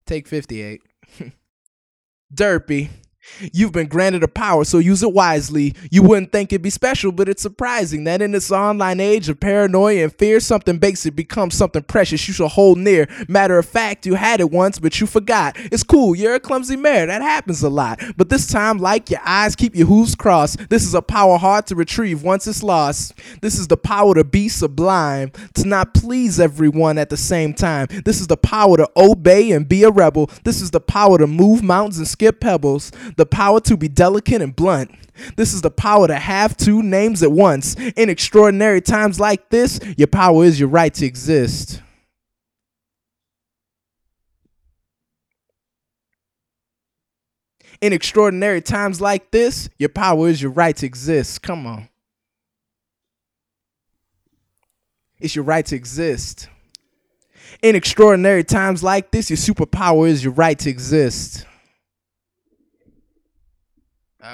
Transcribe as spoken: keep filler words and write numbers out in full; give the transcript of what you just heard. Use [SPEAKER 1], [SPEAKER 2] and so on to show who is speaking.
[SPEAKER 1] Take fifty-eight. Derpy. You've been granted a power, so use it wisely. You wouldn't think it'd be special, but it's surprising that in this online age of paranoia and fear, something basic becomes something precious you should hold near. Matter of fact, you had it once, but you forgot. It's cool, you're a clumsy mare, that happens a lot. But this time, like your eyes, keep your hooves crossed. This is a power hard to retrieve once it's lost. This is the power to be sublime, to not please everyone at the same time. This is the power to obey and be a rebel. This is the power to move mountains and skip pebbles. The power to be delicate and blunt. This is the power to have two names at once. In extraordinary times like this, your power is your right to exist. In extraordinary times like this, your power is your right to exist. Come on. It's your right to exist. In extraordinary times like this, your superpower is your right to exist.